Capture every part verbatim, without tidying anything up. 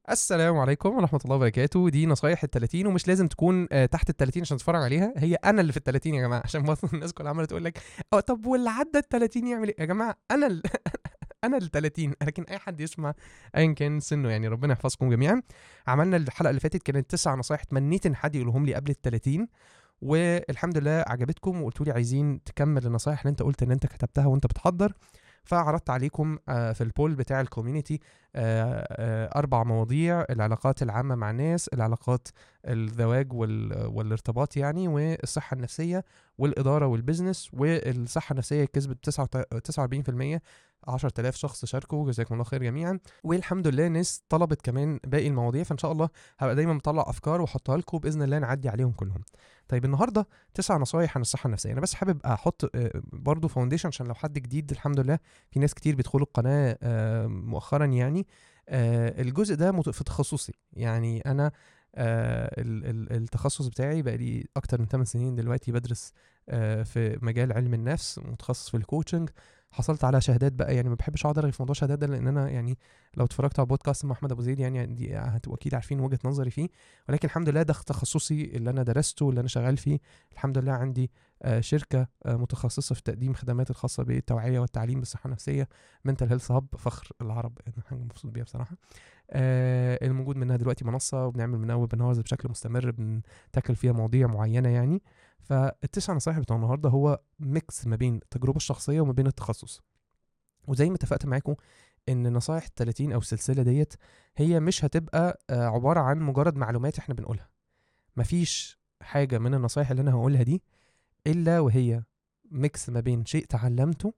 السلام عليكم ورحمة الله وبركاته. دي نصايح التلاتين ومش لازم تكون آه، تحت التلاتين عشان تتفرج عليها. هي أنا اللي في التلاتين يا جماعة، عشان برضه الناس كلها عمالة تقول لك اه طب واللي عدى التلاتين يعمل ايه؟ يا جماعة أنا ال... أنا التلاتين، لكن أي حد يسمع أيا كان سنه، يعني ربنا يحفظكم جميعا. عملنا الحلقة اللي فاتت كانت تسع نصايح تمنيت إن حد يقولهم لي قبل التلاتين، والحمد لله عجبتكم وقلتوا لي عايزين تكمل النصايح اللي انت قلت ان انت كتبتها وانت بتحضر. فعرضت عليكم آه، في البول بتاع الكوميونتي آه، آه، أربع مواضيع: العلاقات العامة مع الناس، العلاقات الزواج وال- والارتباط يعني، والصحة النفسية، والإدارة والبزنس. والصحة النفسية كسبت تسعة وأربعين في المية، عشرة آلاف شخص شاركوا، جزاكم الله خير جميعا. والحمد لله ناس طلبت كمان باقي المواضيع، فإن شاء الله هبقى دايما مطلع أفكار وأحطها لكم بإذن الله نعدي عليهم كلهم. طيب النهارده تسع نصايح عن الصحة النفسية. أنا بس حابب أحط آه، برضو فاونديشن عشان لو حد جديد. الحمد لله في ناس كتير بيدخلوا القناة آه، مؤخرا يعني. آه، الجزء ده مت- في تخصصي، يعني أنا آه، ال- ال- التخصص بتاعي بقى لي أكتر من ثمان سنين دلوقتي بدرس آه، في مجال علم النفس، متخصص في الكوتشنج. حصلت على شهادات بقى، يعني ما بحبش اقعد ارغي في موضوع شهادات ده، لان انا يعني لو اتفرجت على بودكاست مع احمد ابو زيد يعني دي هتبقوا اكيد عارفين وجهة نظري فيه. ولكن الحمد لله ده تخصصي اللي انا درسته اللي انا شغال فيه. الحمد لله عندي آه، شركة آه، متخصصة في تقديم خدمات الخاصة بالتوعية والتعليم بالصحة النفسية، منتال هيلث هاب، فخر العرب. أنا حاجة مبسوط بيها بصراحة. آه، الموجود منها دلوقتي منصة، وبنعمل منها ويبنارز بشكل مستمر بنتاكل فيها مواضيع معينة يعني. فالتسع نصايح بتوع النهارده هو ميكس ما بين التجربة الشخصية وما بين التخصص. وزي ما اتفقت معاكم ان نصايح التلاتين او السلسلة ديت هي مش هتبقى آه، عبارة عن مجرد معلومات احنا بنقولها. مفيش حاجة من النصايح اللي انا هقولها دي الا وهي ميكس ما بين شيء تعلمته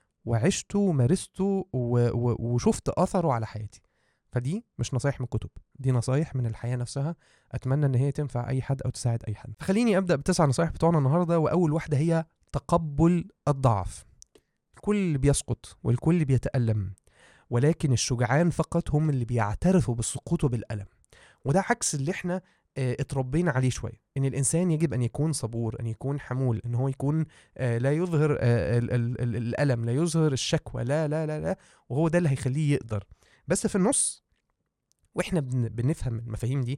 وعشته ومارسته و... و... وشفت اثره على حياتي. فدي مش نصايح من الكتب، دي نصايح من الحياة نفسها. اتمنى ان هي تنفع اي حد او تساعد اي حد. فخليني ابدا بتسع نصايح بتوعنا النهارده. واول واحدة هي تقبل الضعف. الكل بيسقط والكل بيتألم، ولكن الشجعان فقط هم اللي بيعترفوا بالسقوط وبالألم. وده عكس اللي احنا آه، اتربينا عليه شويه، ان الانسان يجب ان يكون صبور، ان يكون حمول، ان هو يكون آه، لا يظهر آه، ال- ال- ال- الالم، لا يظهر الشكوى، لا لا لا لا، وهو ده اللي هيخليه يقدر. بس في النص واحنا بن- بنفهم المفاهيم دي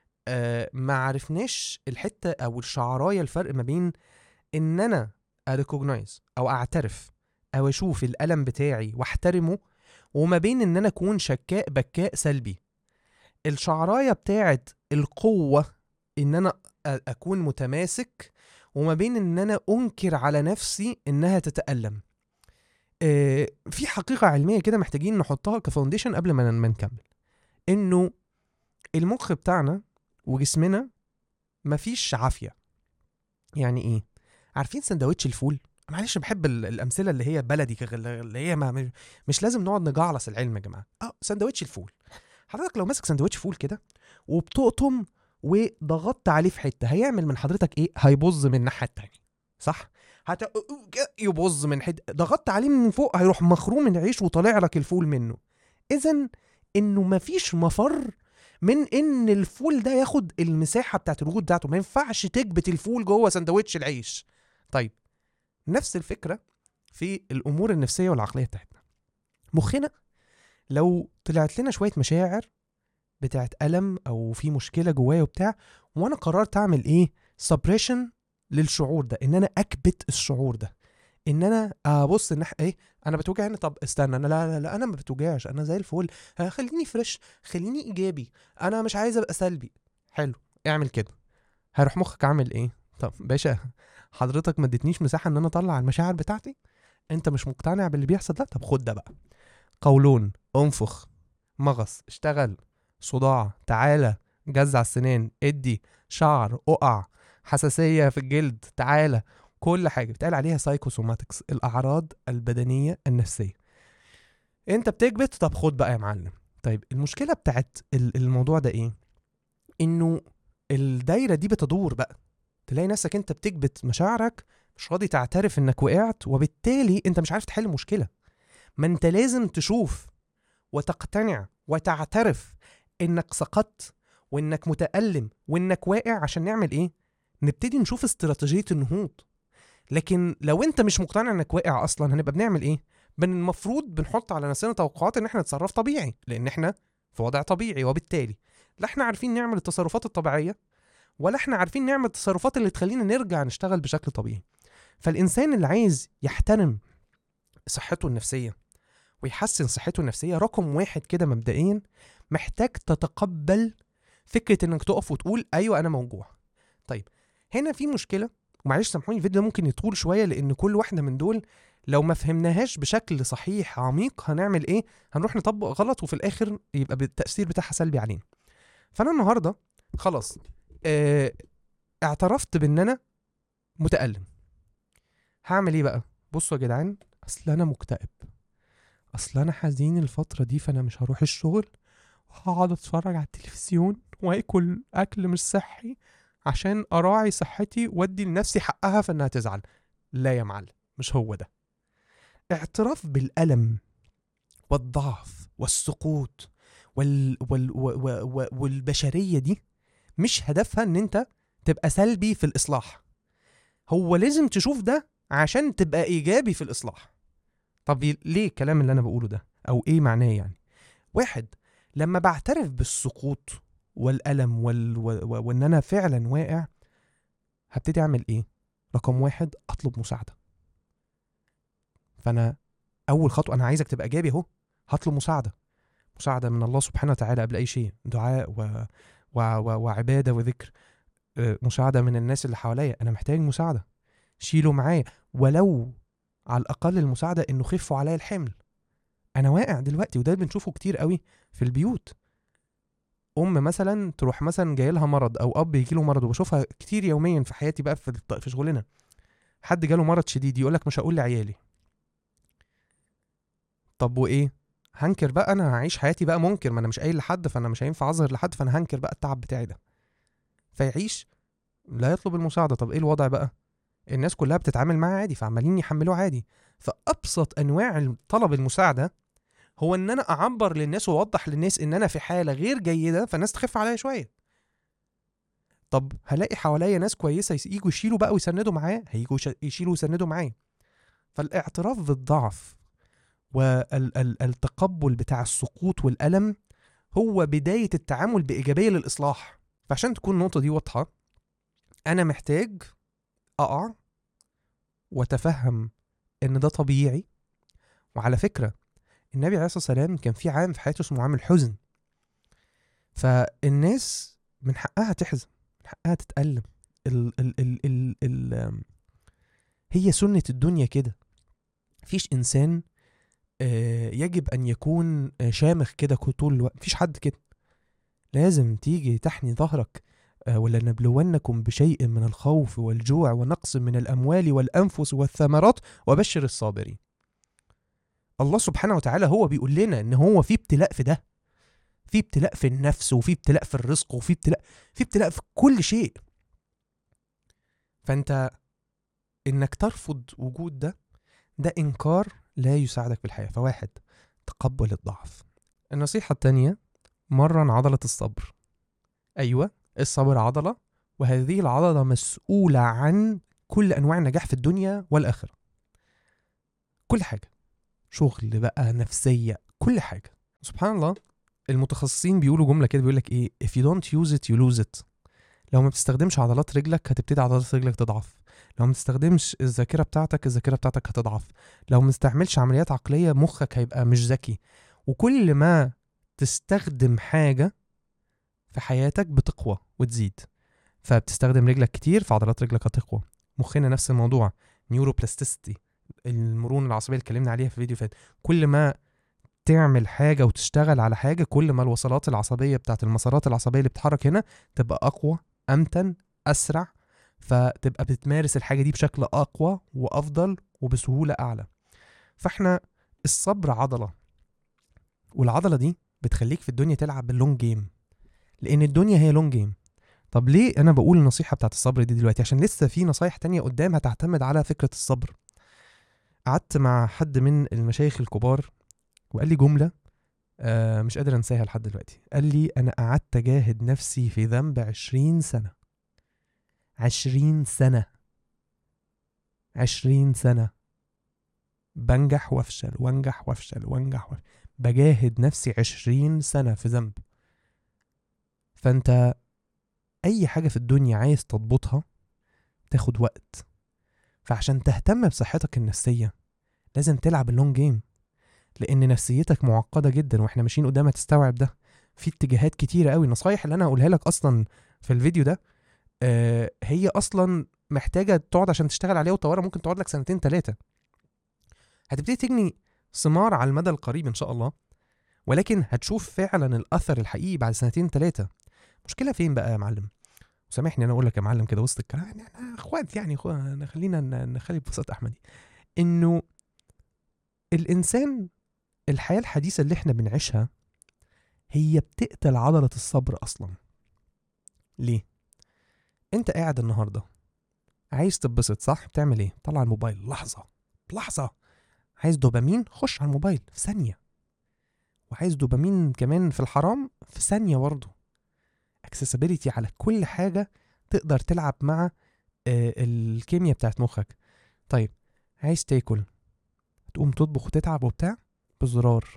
آه، ما عرفناش الحته او الشعرايه، الفرق ما بين ان انا اريكوجنايز او اعترف او اشوف الالم بتاعي واحترمه، وما بين ان انا اكون شكاء بكاء سلبي. الشعرايه بتاعت القوه ان انا أ- اكون متماسك، وما بين ان انا انكر على نفسي انها تتألم. آه، في حقيقة علمية كده محتاجين نحطها كفاونديشن قبل ما ما نكمل، انه المخ بتاعنا وجسمنا مفيش عافية. يعني ايه؟ عارفين سندوتش الفول؟ معلش بحب ال- الامثله اللي هي بلدي كغ- اللي هي ما مش مش لازم نقعد نجعلص العلم يا جماعه. اه سندوتش الفول، حضرتك لو ماسك سندوتش فول كده وبتقطم وضغطت عليه في حته، هيعمل من حضرتك ايه؟ هيبظ من الناحيه التانيه، صح؟ هت... يبظ من حته، ضغطت عليه من فوق هيروح مخروم العيش وطالع لك الفول منه. اذا انه مفيش مفر من ان الفول ده ياخد المساحه بتاعت الوجود بتاعته. ما ينفعش تكبت الفول جوه سندوتش العيش. طيب نفس الفكره في الامور النفسيه والعقليه بتاعتنا. مخنا لو طلعت لنا شويه مشاعر بتاعت ألم أو في مشكلة جوايا وبتاع، وأنا قررت أعمل إيه؟ سبريشن للشعور ده، إن أنا أكبت الشعور ده، إن أنا أبص إن إيه، أنا بتوجع هنا، طب استنى، أنا لا لا لا أنا ما بتوجعش، أنا زي الفل، ها، خليني فريش، خليني إيجابي، أنا مش عايز أبقى سلبي. حلو، اعمل كده. هيروح مخك عامل إيه؟ طب باشا، حضرتك ما اديتنيش مساحة إن أنا أطلع المشاعر بتاعتي؟ أنت مش مقتنع باللي بيحصل ده؟ طب خد ده بقى: قولون، انفخ، مغص، اشتغل، صداع، تعالى، جزع السنان، ادي، شعر، اقع، حساسية في الجلد، تعالى. كل حاجة بتقال عليها سايكوسوماتكس، الأعراض البدنية النفسية. انت بتكبت، طب خد بقى يا معلم. طيب المشكلة بتاعت ال- الموضوع ده ايه؟ انه الدايرة دي بتدور بقى، تلاقي نفسك انت بتكبت مشاعرك، مش راضي تعترف انك وقعت، وبالتالي انت مش عارف تحل المشكلة. ما انت لازم تشوف وتقتنع وتعترف انك سقطت وانك متألم وانك واقع، عشان نعمل ايه؟ نبتدي نشوف استراتيجية النهوض. لكن لو انت مش مقتنع انك واقع اصلا، هنبقى بنعمل ايه؟ بن المفروض بنحط على نفسنا توقعات ان احنا نتصرف طبيعي، لان احنا في وضع طبيعي، وبالتالي لا احنا عارفين نعمل التصرفات الطبيعية ولا احنا عارفين نعمل التصرفات اللي تخلينا نرجع نشتغل بشكل طبيعي. فالإنسان اللي عايز يحترم صحته النفسية ويحسن صحته النفسية، رقم واحد كده مبدئيا محتاج تتقبل فكرة انك تقف وتقول ايوه انا موجوع. طيب هنا في مشكلة، ومعلش سامحوني الفيديو ده ممكن يطول شوية، لان كل واحدة من دول لو ما فهمناهاش بشكل صحيح عميق هنعمل ايه؟ هنروح نطبق غلط وفي الاخر يبقى التأثير بتاعها سلبي علينا. فانا النهاردة خلاص اه اعترفت بان انا متألم. هعمل ايه بقى؟ بصوا يا جدعان، اصل انا مكتئب، اصل انا حزين الفترة دي، فانا مش هروح الشغل، هقعد اتفرج على التلفزيون واكل اكل مش صحي عشان اراعي صحتي وادي لنفسي حقها في انها تزعل. لا يا معلم، مش هو ده. اعتراف بالألم والضعف والسقوط وال... وال... و... و... و... والبشرية دي مش هدفها ان انت تبقى سلبي في الإصلاح. هو لازم تشوف ده عشان تبقى إيجابي في الإصلاح. طب ليه الكلام اللي أنا بقوله ده؟ أو إيه معناه يعني؟ واحد، لما بعترف بالسقوط والألم وال... و... و... وإن أنا فعلا واقع، هبتدي أعمل إيه؟ رقم واحد، أطلب مساعدة. فأنا أول خطوة، أنا عايزك تبقى إيجابي أهو، هطلب مساعدة. مساعدة من الله سبحانه وتعالى قبل أي شيء، دعاء و... و... و... وعبادة وذكر. مساعدة من الناس اللي حواليا، أنا محتاج مساعدة، شيلوا معايا، ولو على الأقل المساعدة إنه خفوا عليا الحمل. أنا واقع دلوقتي، وده بنشوفه كتير قوي في البيوت. أم مثلا تروح مثلا جاي لها مرض، أو أب يجي له مرض، وبشوفها كتير يوميا في حياتي بقى في في شغلنا. حد جاله مرض شديد يقولك مش هقول لعيالي. طب وإيه؟ هنكر بقى، أنا هعيش حياتي بقى منكر، ما أنا مش قايل لحد، فأنا مش هينفع أظهر لحد، فأنا هنكر بقى التعب بتاعي ده. فيعيش لا يطلب المساعدة. طب إيه الوضع بقى؟ الناس كلها بتتعامل معاه عادي، فعمالين يحملوه عادي. فأبسط أنواع طلب المساعدة هو ان انا اعبر للناس واوضح للناس ان انا في حاله غير جيده، فالناس تخف عليا شويه. طب هلاقي حواليا ناس كويسه يجوا يشيلوا بقى ويسندوا معايا، هيجوا يشيلوا ويسندوا معايا. فالاعتراف بالضعف والتقبل بتاع السقوط والالم هو بدايه التعامل بايجابيه للاصلاح. فعشان تكون النقطه دي واضحه، انا محتاج اقع واتفهم ان ده طبيعي. وعلى فكره النبي عليه الصلاة والسلام كان في عام في حياته اسمه عام الحزن، فالناس من حقها تحزن، من حقها تتألم. ال ال ال ال ال هي سنة الدنيا كده. مفيش إنسان يجب أن يكون شامخ كده طول الوقت، مفيش حد كده. لازم تيجي تحني ظهرك. ولنبلونكم بشيء من الخوف والجوع ونقص من الأموال والأنفس والثمرات وبشر الصابرين. الله سبحانه وتعالى هو بيقول لنا ان هو في ابتلاء في ده، في ابتلاء في النفس، وفي ابتلاء في الرزق، وفي ابتلاء في ابتلاء في كل شيء. فانت انك ترفض وجود ده، ده انكار لا يساعدك في الحياة. فواحد، تقبل الضعف. النصيحة التانية، مرن عضلة الصبر. ايوه، الصبر عضلة، وهذه العضلة مسؤولة عن كل انواع النجاح في الدنيا والآخرة. كل حاجة، شغل بقى، نفسية، كل حاجة. سبحان الله، المتخصصين بيقولوا جملة كده، بيقولك ايه؟ if you don't use it you lose it. لو ما بتستخدمش عضلات رجلك هتبتدي عضلات رجلك تضعف. لو ما بتستخدمش الذاكرة بتاعتك الذاكرة بتاعتك هتضعف. لو ما تستعملش عمليات عقلية مخك هيبقى مش ذكي. وكل ما تستخدم حاجة في حياتك بتقوى وتزيد. فبتستخدم رجلك كتير، فعضلات رجلك هتقوى. مخنا نفس الموضوع، نيوروبلاستيستي، المرونة العصبية اللي اتكلمنا عليها في فيديو فات. كل ما تعمل حاجة وتشتغل على حاجة، كل ما الوصلات العصبية بتاعت المسارات العصبية اللي بتحرك هنا تبقى أقوى، أمتن، أسرع، فتبقى بتمارس الحاجة دي بشكل أقوى وأفضل وبسهولة أعلى. فإحنا الصبر عضلة، والعضلة دي بتخليك في الدنيا تلعب باللونج جيم، لأن الدنيا هي لونج جيم. طب ليه أنا بقول النصيحة بتاعت الصبر دي دلوقتي؟ عشان لسه في نصايح تانية قدام هتعتمد على فكرة الصبر. قعدت مع حد من المشايخ الكبار وقال لي جملة آه مش قادر انساها لحد دلوقتي. قال لي انا قعدت اجاهد نفسي في ذنب عشرين سنة. عشرين سنة عشرين سنة بنجح وافشل وانجح وافشل وانجح وافشل. بجاهد نفسي عشرين سنة في ذنب. فانت اي حاجة في الدنيا عايز تضبطها تاخد وقت. فعشان تهتم بصحتك النفسية لازم تلعب اللونج جيم، لان نفسيتك معقدة جدا واحنا ماشيين قدامها تستوعب ده. في اتجاهات كتيرة قوي. النصايح اللي انا هقولها لك اصلا في الفيديو ده آه هي اصلا محتاجة تقعد عشان تشتغل عليها وتطورها، ممكن تقعد لك سنتين ثلاثة. هتبتدي تجني ثمار على المدى القريب ان شاء الله، ولكن هتشوف فعلا الاثر الحقيقي بعد سنتين ثلاثة. مشكلة فين بقى يا معلم؟ وسامحني انا اقول لك يا معلم كده وسط الكلام، يعني احنا اخوات يعني خو... خلينا نخلي ببساطة احمدي، انه الانسان الحياة الحديثة اللي احنا بنعيشها هي بتقتل عضلة الصبر اصلا. ليه؟ انت قاعد النهاردة عايز تتبسط صح؟ بتعمل ايه؟ طلع الموبايل لحظة بلحظة. عايز دوبامين؟ خش على الموبايل في ثانية. وعايز دوبامين كمان في الحرام؟ في ثانية برضه. اكسسبيليتي على كل حاجة تقدر تلعب مع آه الكيمياء بتاعت مخك. طيب عايز تاكل تقوم تطبخ وتتعب وبتاع، بزرار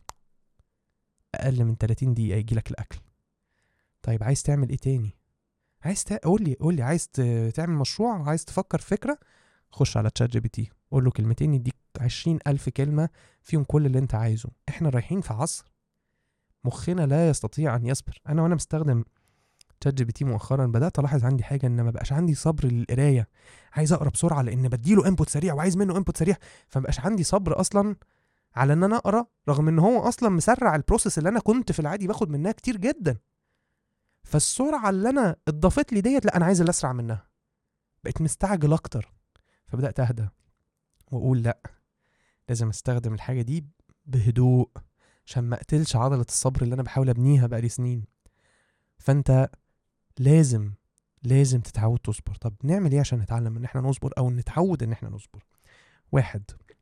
اقل من ثلاثين دقيقة يجيلك الاكل. طيب عايز تعمل ايه تاني؟ عايز تا... قول لي قول لي عايز ت... تعمل مشروع، عايز تفكر فكرة، خش على تشات جي بي تي قول له كلمتين يديك عشرين ألف كلمة فيهم كل اللي انت عايزه. احنا رايحين في عصر مخنا لا يستطيع ان يصبر. انا وانا مستخدم تشات جي بي تي مؤخرا بدات الاحظ عندي حاجه، ان ما بقاش عندي صبر للقرايه. عايز اقرا بسرعه لان بديله انبوت سريع وعايز منه انبوت سريع، فما بقاش عندي صبر اصلا على ان انا اقرا، رغم ان هو اصلا مسرع البروسيس اللي انا كنت في العادي باخد منها كتير جدا. فالسرعه اللي انا اتضافت لي ديت لا انا عايز اللي اسرع منها، بقيت مستعجل اكتر. فبدات اهدى واقول لا، لازم استخدم الحاجه دي بهدوء عشان ما اقتلش عضله الصبر اللي انا بحاول ابنيها بقالي سنين. فانت لازم لازم تتعود تصبر. طب نعمل ايه عشان نتعلم ان احنا نصبر او نتعود ان احنا نصبر؟ واحد،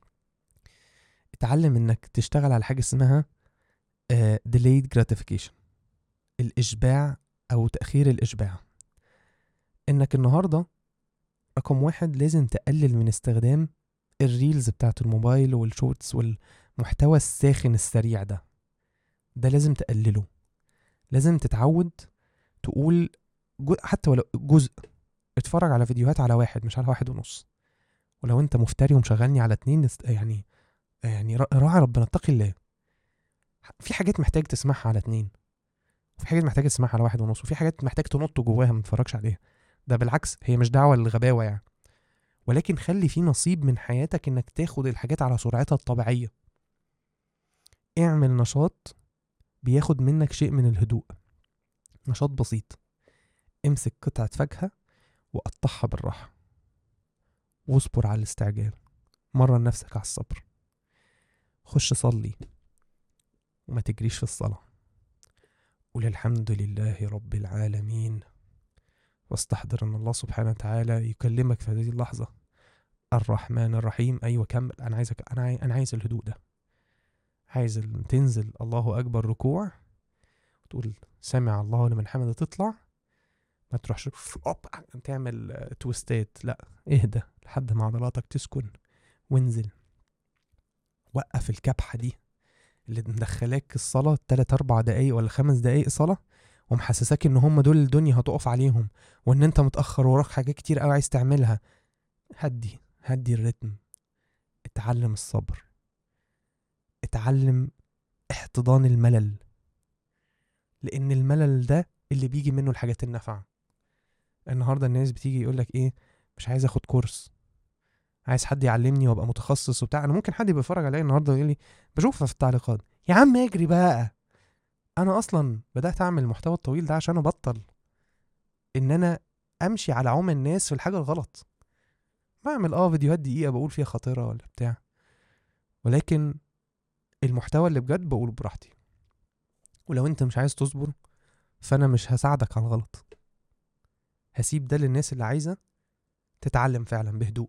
اتعلم انك تشتغل على حاجه اسمها uh, delayed gratification، الاشباع او تاخير الاشباع. انك النهارده رقم واحد لازم تقلل من استخدام الريلز بتاعت الموبايل والشورتس والمحتوى الساخن السريع ده. ده لازم تقلله. لازم تتعود تقول حتى ولو جزء، اتفرج على فيديوهات على واحد مش على واحد ونص. ولو انت مفتري ومشغلني على اتنين يعني يعني راعي ربنا، اتقي الله. في حاجات محتاج تسمعها على اتنين، وفي حاجات محتاج تسمعها على واحد ونص، وفي حاجات محتاج تنط جواها ما تتفرجش عليها. ده بالعكس هي مش دعوة للغباوة يعني، ولكن خلي في نصيب من حياتك انك تاخد الحاجات على سرعتها الطبيعية. اعمل نشاط بياخد منك شيء من الهدوء، نشاط بسيط. امسك قطعة فاكهة وقطعها بالراحة، واصبر على الاستعجال، مرن نفسك على الصبر. خش صلي وما تجريش في الصلاة، قول الحمد لله رب العالمين، واستحضر ان الله سبحانه وتعالى يكلمك في هذه اللحظة. الرحمن الرحيم. ايوه كمل، انا عايزك انا عايز انا عايز الهدوء ده. عايز تنزل الله اكبر ركوع تقول سمع الله لمن حمده، تطلع ما تروحش تعمل تويستات، لا اهدى لحد ما عضلاتك تسكن وانزل. وقف الكبحة دي اللي مدخلاك الصلاة تلات اربع دقايق ولا خمس دقايق صلاة ومحسساك ان هم دول الدنيا هتقف عليهم، وان انت متأخر وراك حاجات كتير قوي عايز تعملها. هدي هدي الريتم. اتعلم الصبر، اتعلم احتضان الملل، لان الملل ده اللي بيجي منه الحاجات النافعة. النهاردة الناس بتيجي يقولك ايه، مش عايز اخد كورس، عايز حد يعلمني وابقى متخصص وبتاع. انا ممكن حد يبقى يتفرج عليا النهارده ويقول لي، بشوفها في التعليقات، يا عم اجري بقى. انا اصلا بدات اعمل المحتوى الطويل ده عشان ابطل ان انا امشي على عم الناس في الحاجه الغلط. بعمل اه فيديوهات دقيقه بقول فيها خطيره ولا بتاع، ولكن المحتوى اللي بجد بقوله براحتي. ولو انت مش عايز تصبر فانا مش هساعدك على الغلط، هسيب ده للناس اللي عايزه تتعلم فعلا بهدوء.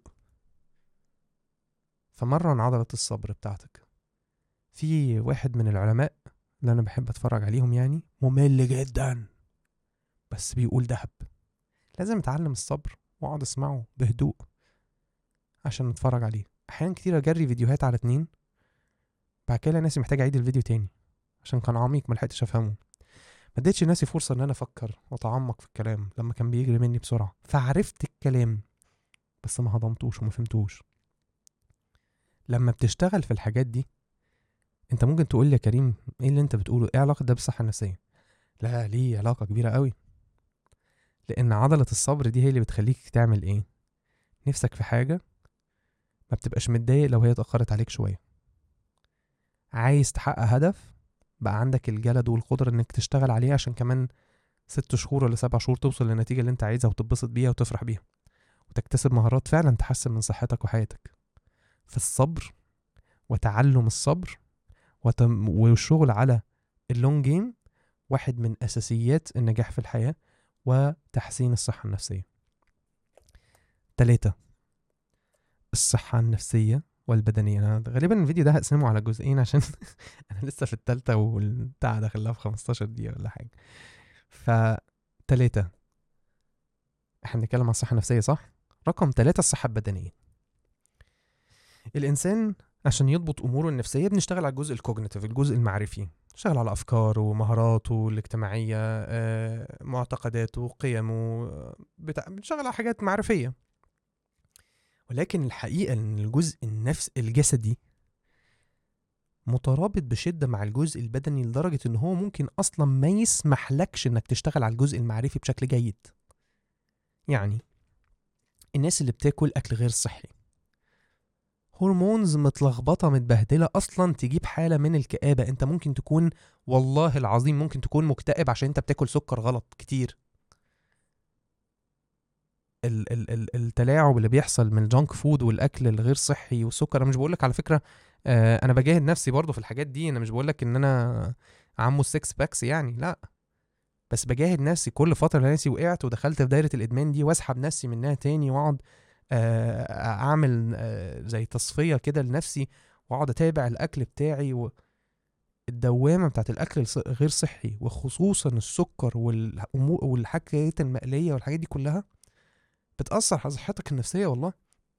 فمرن عضله الصبر بتاعتك. في واحد من العلماء اللي انا بحب اتفرج عليهم، يعني ممل جدا بس بيقول دهب. لازم اتعلم الصبر واقعد اسمعه بهدوء عشان اتفرج عليه. احيانا كتير اجري فيديوهات على اتنين بعد كده ناسي محتاج اعيد الفيديو تاني عشان كان عميق ما لحقتش افهمه. ما اديتش ناسي فرصه ان انا افكر واتعمق في الكلام لما كان بيجري مني بسرعه، فعرفت الكلام بس ما هضمتوش وما فهمتوش. لما بتشتغل في الحاجات دي انت ممكن تقول لي يا كريم ايه اللي انت بتقوله، ايه علاقه ده بالصحه النفسيه؟ لا، ليه علاقه كبيره قوي. لان عضله الصبر دي هي اللي بتخليك تعمل ايه؟ نفسك في حاجه ما بتبقاش متضايق لو هي اتاخرت عليك شويه. عايز تحقق هدف بقى عندك الجلد والقدره انك تشتغل عليه عشان كمان ست شهور ولا سبع شهور توصل للنتيجه اللي انت عايزها وتتبسط بيها وتفرح بيها وتكتسب مهارات فعلا تحسن من صحتك وحياتك. فالصبر وتعلم الصبر وتم والشغل على اللونج جيم واحد من أساسيات النجاح في الحياة وتحسين الصحة النفسية. تلاتة، الصحة النفسية والبدنية. أنا غالبا الفيديو ده هقسمه على جزئين عشان أنا لسه في التالتة والبتاع داخلها في خمستاشر دقيقة ولا حاجة. فتلاتة، احنا بنتكلم عن الصحة النفسية صح؟ رقم تلاتة الصحة البدنية. الإنسان عشان يضبط أموره النفسية بنشتغل على الجزء الكوجنيتيف، الجزء المعرفي، نشتغل على أفكاره ومهاراته الاجتماعية، آه، معتقداته، قيمه، بتاع، بنشتغل على حاجات معرفية. ولكن الحقيقة إن الجزء النفس الجسدي مترابط بشدة مع الجزء البدني لدرجة إن هو ممكن أصلا ما يسمح لكش إنك تشتغل على الجزء المعرفي بشكل جيد. يعني الناس اللي بتاكل أكل غير صحي، هرمونز متلخبطة متبهدلة أصلا تجيب حالة من الكآبة. أنت ممكن تكون، والله العظيم ممكن تكون مكتئب عشان أنت بتاكل سكر غلط كتير. ال- ال- ال- التلاعب اللي بيحصل من الجانك فود والأكل الغير صحي والسكر. أنا مش بقولك على فكرة، آه أنا بجاهد نفسي برضو في الحاجات دي. أنا مش بقولك إن أنا عمو السكس باكس يعني، لا، بس بجاهد نفسي كل فترة. نفسي وقعت ودخلت في دايرة الإدمان دي واسحب نفسي منها تاني واقعد اعمل زي تصفية كده لنفسي واقعد اتابع الاكل بتاعي. والدوامة بتاعت الاكل غير صحي وخصوصا السكر والحاجات المقلية والحاجات دي كلها بتأثر على صحتك النفسية والله.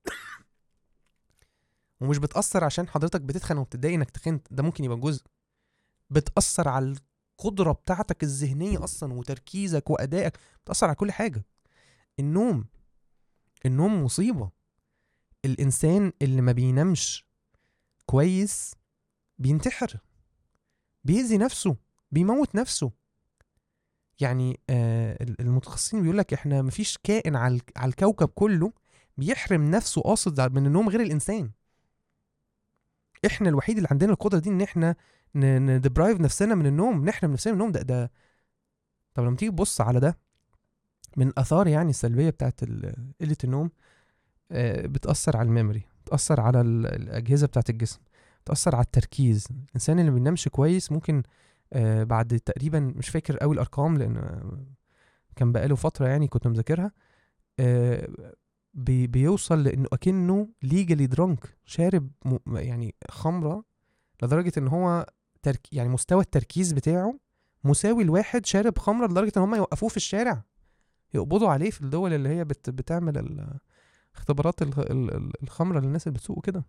ومش بتأثر عشان حضرتك بتتخن وبتتضايق انك تخنت، ده ممكن يبقى جزء. بتأثر على القدرة بتاعتك الذهنية اصلا وتركيزك وادائك، بتأثر على كل حاجة. النوم، النوم مصيبة. الانسان اللي ما بينامش كويس بينتحر، بيأذي نفسه، بيموت نفسه. يعني آه المتخصصين بيقول لك احنا مفيش كائن على على الكوكب كله بيحرم نفسه قاصد من النوم غير الانسان. احنا الوحيد اللي عندنا القدره دي ان احنا ندبرايف نفسنا من النوم، نحرم نفسنا من النوم. ده ده طب لما تيجي تبص على ده من اثار يعني السلبيه بتاعت قله النوم، آه بتاثر على الميموري، بتاثر على الاجهزه بتاعت الجسم، بتاثر على التركيز. الانسان اللي ما بينامش كويس ممكن آه بعد تقريبا، مش فاكر قوي الارقام لان كان بقاله فتره يعني كنت مذاكرها، آه بي بيوصل لانه اكنه ليجالي درانك، شارب يعني خمره لدرجه ان هو ترك يعني مستوى التركيز بتاعه مساوي لواحد شارب خمره لدرجه ان هم يوقفوه في الشارع يقبضوا عليه في الدول اللي هي بت بتعمل اختبارات الخمره للناس اللي بتسوق كده.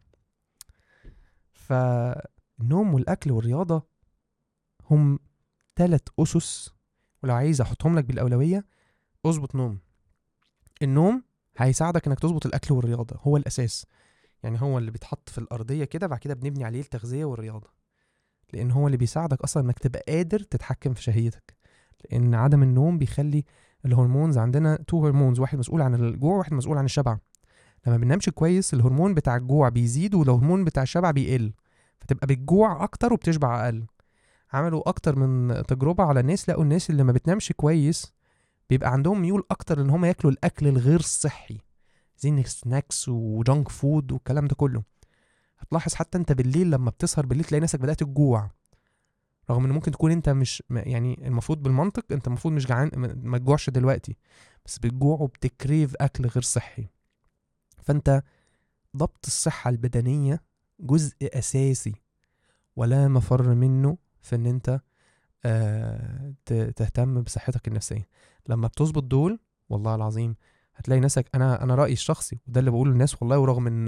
فالنوم والاكل والرياضه هم ثلاث اسس، ولو عايز احطهم لك بالاولويه اظبط نوم. النوم هيساعدك انك تظبط الاكل والرياضه، هو الاساس. يعني هو اللي بيتحط في الارضيه كده، بعد كده بنبني عليه التغذيه والرياضه، لان هو اللي بيساعدك اصلا انك تبقى قادر تتحكم في شهيتك. لان عدم النوم بيخلي الهرمونز عندنا تو هرمونز، واحد مسؤول عن الجوع وواحد مسؤول عن الشبع. لما بننامش كويس الهرمون بتاع الجوع بيزيد والهرمون بتاع الشبع بيقل، فتبقى بتجوع اكتر وبتشبع اقل. عملوا اكتر من تجربه على الناس، لقوا الناس اللي ما بتنامش كويس بيبقى عندهم ميول اكتر ان هم ياكلوا الاكل الغير صحي زي سناكس وجانك فود والكلام ده كله. هتلاحظ حتى انت بالليل لما بتسهر بالليل تلاقي نفسك بدأت تجوع، رغم ان ممكن تكون انت مش يعني المفروض بالمنطق انت المفروض مش جعان، ما تجوعش دلوقتي، بس بتجوع وبتكريف اكل غير صحي. فانت ضبط الصحة البدنية جزء اساسي ولا مفر منه في ان انت آه تهتم بصحتك النفسية. لما بتظبط دول والله العظيم هتلاقي نفسك، انا انا رأيي الشخصي وده اللي بقوله للناس والله، ورغم ان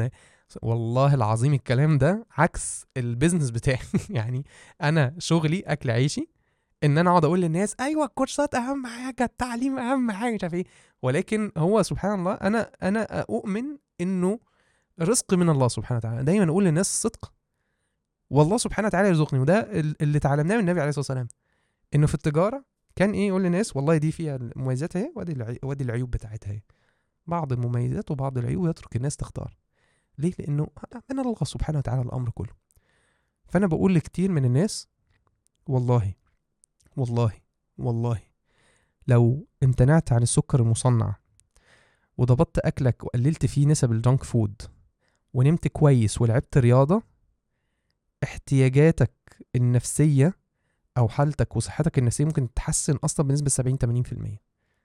والله العظيم الكلام ده عكس البيزنس بتاعي. يعني انا شغلي اكل عيشي ان انا اقعد اقول للناس ايوه الكورسات اهم حاجه، التعليم اهم حاجه، مش عارف ايه. ولكن هو سبحان الله انا انا اؤمن انه رزق من الله سبحانه وتعالى. دايما اقول للناس الصدق، والله سبحانه وتعالى يرزقني. وده اللي تعلمناه من النبي عليه الصلاه والسلام، انه في التجاره كان ايه يقول للناس والله دي فيها المميزات اهي، وادي العي... وادي العيوب بتاعتها اهي. بعض المميزات وبعض العيوب يترك الناس تختار. ليه؟ لانه من الله سبحانه وتعالى الامر كله. فانا بقول لكتير من الناس والله والله والله لو امتنعت عن السكر المصنع وضبطت اكلك وقللت فيه نسب الجانك فود ونمت كويس ولعبت رياضه، احتياجاتك النفسيه او حالتك وصحتك النفسيه ممكن تتحسن اصلا بنسبه سبعين ثمانين في المية.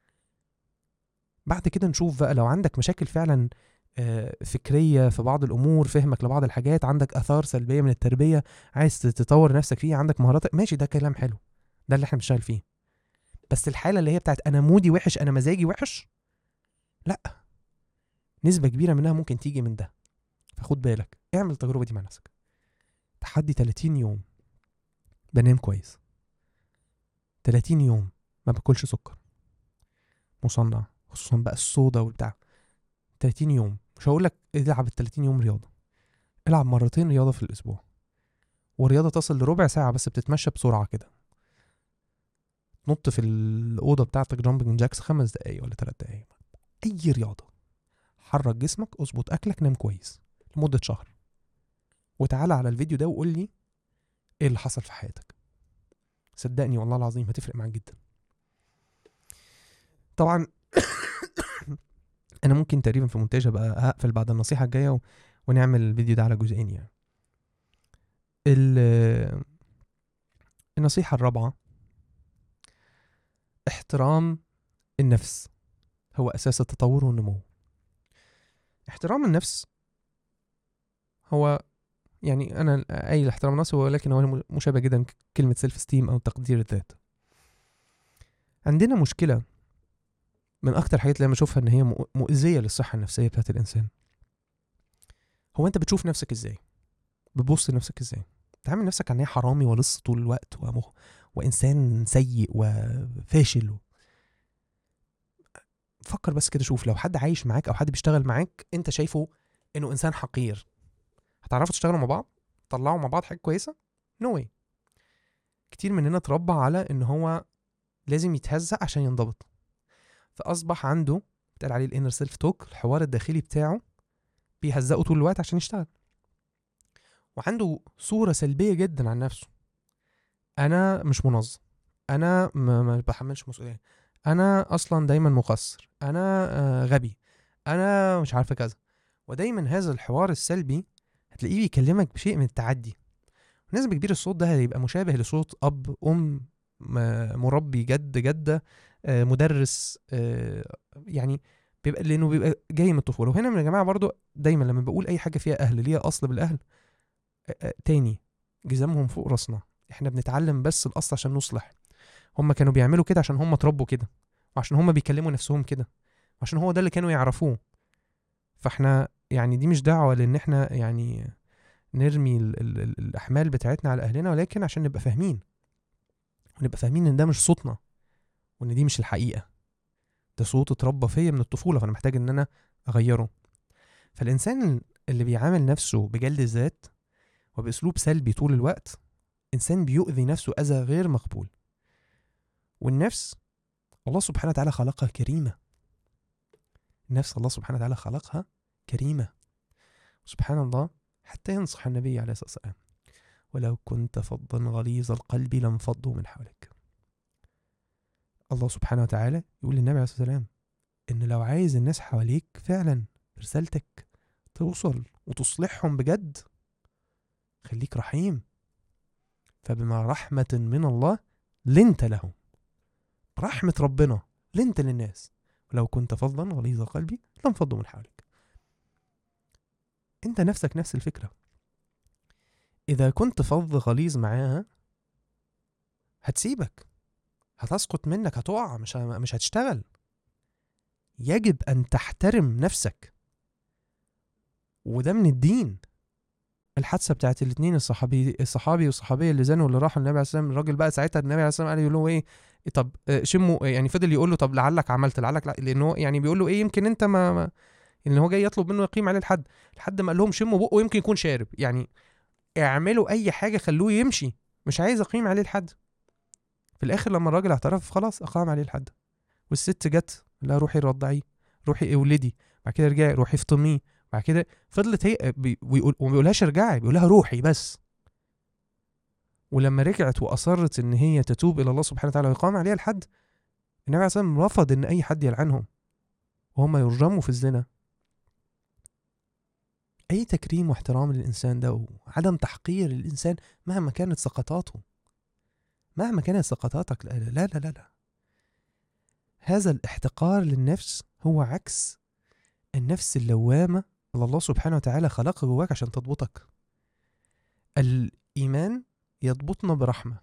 بعد كده نشوف بقى لو عندك مشاكل فعلا فكريه في بعض الامور، فهمك لبعض الحاجات، عندك اثار سلبيه من التربيه عايز تطور نفسك فيه، عندك مهارات، ماشي، ده كلام حلو، ده اللي احنا بنشتغل فيه. بس الحاله اللي هي بتاعت انا مودي وحش، انا مزاجي وحش، لا، نسبه كبيره منها ممكن تيجي من ده. فخد بالك، اعمل التجربه دي مع نفسك. تحدي ثلاثين يوم بنام كويس، ثلاثين يوم ما باكلش سكر مصنع، خصوصا بقى الصودا والبتاع. ثلاثين يوم، مش هقول لك العب ال ثلاثين يوم رياضه، العب مرتين رياضه في الاسبوع، والرياضه تصل لربع ساعه بس، بتتمشى بسرعه كده، نط في الاوضه بتاعتك جامبنج جاكس خمس دقايق ولا ثلاث دقايق. اي رياضه، حرك جسمك، اظبط اكلك، نام كويس لمده شهر، وتعالى على الفيديو ده وقول لي ايه اللي حصل في حياتك. صدقني والله العظيم هتفرق معاك جدا. طبعا انا ممكن تقريبا في مونتاج بقى هقفل بعد النصيحه الجايه و... ونعمل الفيديو ده على جزئين. يعني ال... النصيحه الرابعه، احترام النفس هو اساس التطور والنمو. احترام النفس هو يعني انا اي احترام النفس، ولكن هو مشابه جدا كلمه سيلف ستيم او تقدير الذات. عندنا مشكله من اكتر الحاجات اللي انا بشوفها ان هي مؤذيه للصحه النفسيه بتاعت الانسان. هو انت بتشوف نفسك ازاي؟ بتبص لنفسك ازاي؟ بتعامل نفسك عن هي حرامي ولص طول الوقت ومخ وانسان سيء وفاشل؟ فكر بس كده، شوف لو حد عايش معاك او حد بيشتغل معاك انت شايفه انه انسان حقير، هتعرفوا تشتغلوا مع بعض؟ تطلعوا مع بعض حاجه كويسه؟ نو واي. كتير مننا اتربى على ان هو لازم يتهزق عشان ينضبط، فاصبح عنده بتقال عليه الانر سيلف توك، الحوار الداخلي بتاعه بيهزقه طول الوقت عشان يشتغل، وعنده صوره سلبيه جدا عن نفسه. انا مش منظم، انا ما, ما بحملش مسؤوليه، انا اصلا دايما مقصر، انا آه غبي، انا مش عارفه كذا. ودايما هذا الحوار السلبي هتلاقيه بيكلمك بشيء من التعدي. نسبة كبيرة الصوت ده هيبقى مشابه لصوت اب، ام، مربي، جد، جده، آه مدرس، آه يعني بيبقى لانه بيبقى جاي من الطفوله. وهنا يا جماعه برضو دايما لما بقول اي حاجه فيها اهل ليها اصل بالاهل، آه آه تاني جزامهم فوق راسنا، احنا بنتعلم بس الاصل عشان نصلح. هم كانوا بيعملوا كده عشان هم اتربوا كده، وعشان هم بيكلموا نفسهم كده، وعشان هو ده اللي كانوا يعرفوه. فاحنا يعني دي مش دعوة لان احنا يعني نرمي ال ال ال الاحمال بتاعتنا على اهلنا، ولكن عشان نبقى فاهمين، ونبقى فاهمين ان ده مش صوتنا، وان دي مش الحقيقة، ده صوت اتربى فيا من الطفولة، فانا محتاج ان انا اغيره. فالانسان اللي بيعامل نفسه بجلد الذات وباسلوب سلبي طول الوقت، انسان بيؤذي نفسه اذى غير مقبول. والنفس الله سبحانه وتعالى خلقها كريمة، النفس الله سبحانه وتعالى خلقها كريمة. سبحان الله، حتى ينصح النبي عليه الصلاة والسلام: ولو كنت فظا غليظ القلب لانفضوا من حولك. الله سبحانه وتعالى يقول للنبي عليه الصلاة والسلام إن لو عايز الناس حواليك فعلا رسالتك توصل وتصلحهم بجد، خليك رحيم، فبما رحمة من الله لنت لهم. رحمة ربنا لنت للناس، ولو كنت فظا غليظ القلب لانفضوا من حولك. انت نفسك نفس الفكرة، اذا كنت فظ غليظ معاها هتسيبك، هتسقط منك، هتقع، مش مش هتشتغل. يجب ان تحترم نفسك وده من الدين. الحادثه بتاعت الاثنين، الصحابي الصحابي والصحابيه اللي زانوا اللي راحوا النبي عليه السلام، الراجل بقى ساعتها النبي عليه السلام قال يقول له ايه، طب شموا، يعني فضل يقول له طب لعلك عملت لعلك، لانه يعني بيقول له ايه يمكن انت ما, ما ان هو جاي يطلب منه يقيم عليه الحد، لحد ما قال لهم شموا بقه يمكن يكون شارب، يعني اعملوا اي حاجه خلوه يمشي، مش عايز اقيم عليه الحد. في الاخر لما الراجل اعترف خلاص اقام عليه الحد. والست جت لا روحي رضعيه، روحي اولدي، بعد كده رجعي روحي افطميه، بعد كده فضلت هي بي ويقول وما بيقولهاش ارجعي، بيقولها روحي بس. ولما رجعت واصرت ان هي تتوب الى الله سبحانه وتعالى ويقام عليها الحد، النبي عليه الصلاه والسلام رفض ان اي حد يلعنهم وهم يرجموا في الزنا. اي تكريم واحترام للانسان ده، وعدم تحقير الانسان مهما كانت سقطاته، مهما كانت سقطاتك، لا لا لا لا, لا. هذا الاحتقار للنفس هو عكس النفس اللوامة اللي الله سبحانه وتعالى خلقها جواك عشان تضبطك. الإيمان يضبطنا برحمة،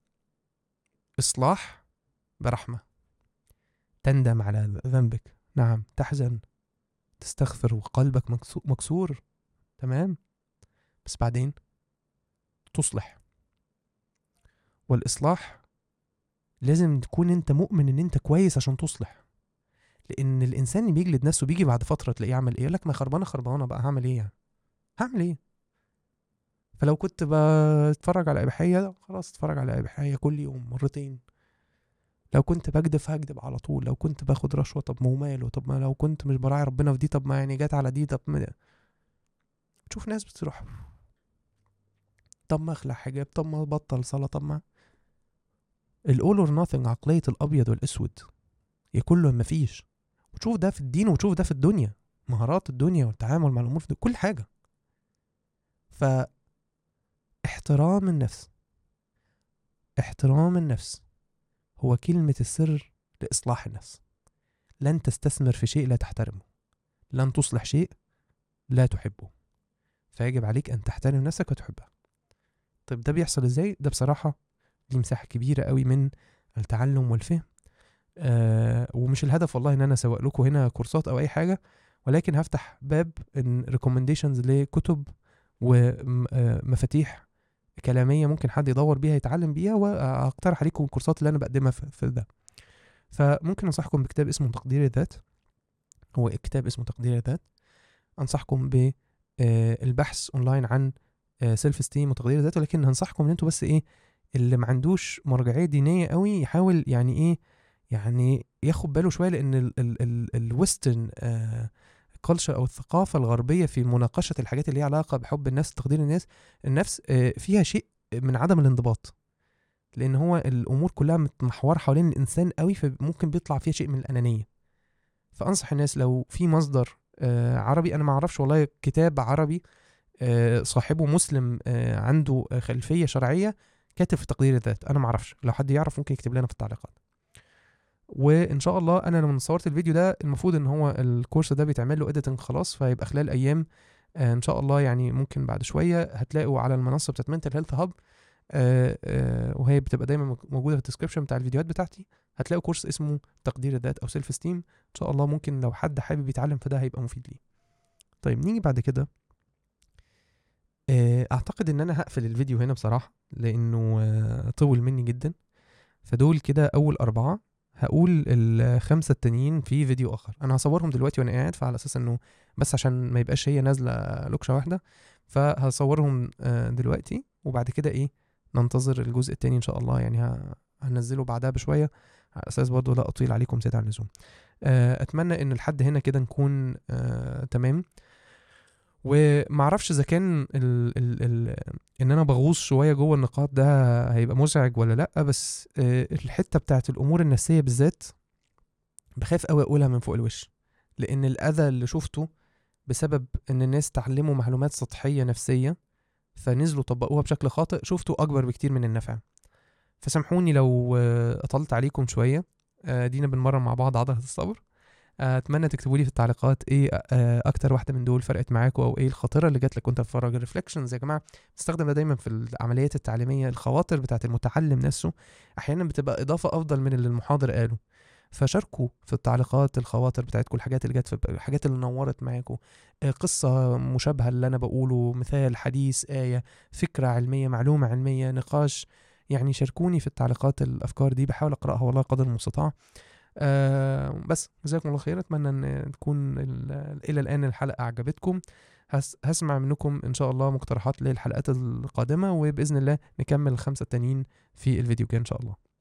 إصلاح برحمة، تندم على ذنبك، نعم، تحزن، تستغفر وقلبك مكسور، تمام، بس بعدين تصلح. والإصلاح لازم تكون انت مؤمن ان انت كويس عشان تصلح. لان الانسان اللي بيجلد نفسه بيجي بعد فتره تلاقيه عمل ايه، يقول لك ما خربانه خربانه بقى، هعمل ايه يعني، هعمل ايه. فلو كنت بتفرج على اباحيه خلاص اتفرج على اباحيه كل يوم مرتين. لو كنت بكذب هكذب على طول. لو كنت باخد رشوه طب ما هو ماله، طب ما لو كنت مش براعي ربنا في دي طب ما يعني جات على دي، طب ما تشوف ناس بتروح طب ما اخلع حجاب، طب ما بطل صلاه، طب ما الاول اور ناثينج، عقليه الابيض والاسود، يا كله ما فيش. وتشوف ده في الدين وتشوف ده في الدنيا، مهارات الدنيا والتعامل مع الامور في كل حاجه. فاحترام النفس، احترام النفس هو كلمة السر لإصلاح النفس. لن تستثمر في شيء لا تحترمه، لن تصلح شيء لا تحبه، فيجب عليك أن تحترم نفسك وتحبها. طيب ده بيحصل إزاي؟ ده بصراحة دي مساحة كبيرة قوي من التعلم والفهم، آه ومش الهدف والله ان انا اسوق لكم هنا كورسات او اي حاجة، ولكن هفتح باب ان ريكومنديشنز لكتب ومفاتيح كلامية ممكن حد يدور بيها يتعلم بيها، واقترح عليكم الكورسات اللي انا بقدمها في ده. فممكن انصحكم بكتاب اسمه تقدير الذات، هو كتاب اسمه تقدير الذات. انصحكم بالبحث اونلاين عن سيلف استيم وتقدير الذات، ولكن هنصحكم ان انتوا بس ايه، اللي ما عندوش مرجعيه دينيه قوي يحاول يعني ايه، يعني ياخد باله شويه، لان الويسترن كلتشر او الثقافه الغربيه في مناقشه الحاجات اللي ليها علاقه بحب النفس تقدير الناس النفس آه فيها شيء من عدم الانضباط، لان هو الامور كلها متمحوره حوالين الانسان قوي، فممكن بيطلع فيها شيء من الانانيه. فانصح الناس لو في مصدر آه عربي، انا ما اعرفش والله كتاب عربي آه صاحبه مسلم آه عنده خلفيه شرعيه كاتب في تقدير الذات، انا ما اعرفش، لو حد يعرف ممكن يكتب لنا في التعليقات. وان شاء الله انا لما صورت الفيديو ده المفروض ان هو الكورس ده بيتعمل له اديتنج خلاص، فيبقى خلال ايام آه ان شاء الله، يعني ممكن بعد شويه هتلاقوا على المنصه بتاعت منتل هيلث هاب، وهي بتبقى دايما موجوده في الديسكربشن بتاع الفيديوهات بتاعتي، هتلاقوا كورس اسمه تقدير الذات او سيلف استيم. ان شاء الله ممكن لو حد حابب يتعلم في ده هيبقى مفيد ليه. طيب نيجي بعد كده، آه اعتقد ان انا هقفل الفيديو هنا بصراحه، لانه آه طول مني جدا. فدول كده اول اربعه، هقول الخمسة التانيين في فيديو آخر. أنا هصورهم دلوقتي وأنا قاعد، فعلى أساس إنه بس عشان ما يبقاش هي نازلة لوكشة واحدة، فهصورهم دلوقتي وبعد كده إيه ننتظر الجزء التاني إن شاء الله، يعني هنزله بعدها بشوية على أساس برضو لا أطيل عليكم زيادة عن اللزوم. أتمنى إن لحد هنا كده نكون تمام، ومعرفش اذا كان ال ال ال ان انا بغوص شويه جوه النقاط ده هيبقى مزعج ولا لا، بس الحته بتاعت الامور النفسيه بالذات بخاف قوي اقولها من فوق الوش، لان الاذى اللي شفته بسبب ان الناس تعلموا معلومات سطحيه نفسيه فنزلوا طبقوها بشكل خاطئ شفته اكبر بكتير من النفع. فسامحوني لو اطلت عليكم شويه، دينا بنمرن مع بعض عضله الصبر. اتمنى تكتبوا لي في التعليقات ايه اكتر واحده من دول فرقت معاكم، او ايه الخاطره اللي جات لك وانت بتتفرج. الريفلكشنز يا جماعه بستخدم ده دايما في العمليات التعليميه، الخواطر بتاعه المتعلم نفسه احيانا بتبقى اضافه افضل من اللي المحاضر قاله. فشاركوا في التعليقات الخواطر بتاعتكم، الحاجات اللي جت في الحاجات اللي نورت معاكم، قصة مشابهة اللي أنا بقوله، مثال، حديث، آية، فكرة علمية، معلومة علمية، نقاش. يعني شاركوني في التعليقات الأفكار دي، بحاول أقرأها والله قدر المستطاع. آه بس جزاكم الله خير، أتمنى أن تكون إلى الآن الحلقة عجبتكم. هس هسمع منكم إن شاء الله مقترحات للحلقات القادمة، وبإذن الله نكمل الخمسة التانيين في الفيديو الجاي إن شاء الله.